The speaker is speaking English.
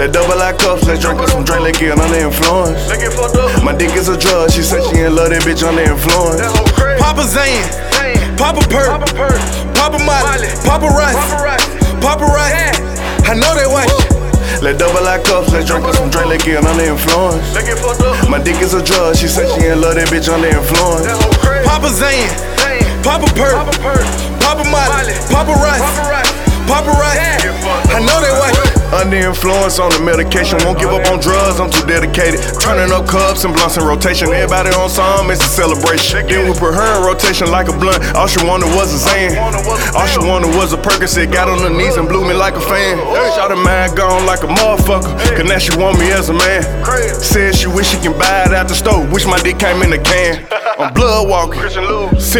Let double our cups, let's drink us some drink, let's get under influence. My dick is a drug, she said she ain't love that bitch under influence. Papa Zan, Papa Perk, Papa Molly, Papa Rice, Papa Rice. I know they watch. Let double our cups, let's drink us some drink, let's get under influence. My dick is a drug, she said she ain't love that bitch under influence. Papa Zan, Papa Perk, Papa Molly, Papa Rice, Papa Rice. I know they watch. Under influence on the medication, won't give up on drugs, I'm too dedicated. Turning up cups and blunts in rotation, everybody on some, it's a celebration. Then we put her in rotation like a blunt, all she wanted was a Zan. All she wanted was a Percocet, got on her knees and blew me like a fan. Shot a man gone like a motherfucker, cause now she want me as a man. Said she wish she can buy it at the store, wish my dick came in a can. I'm blood walking.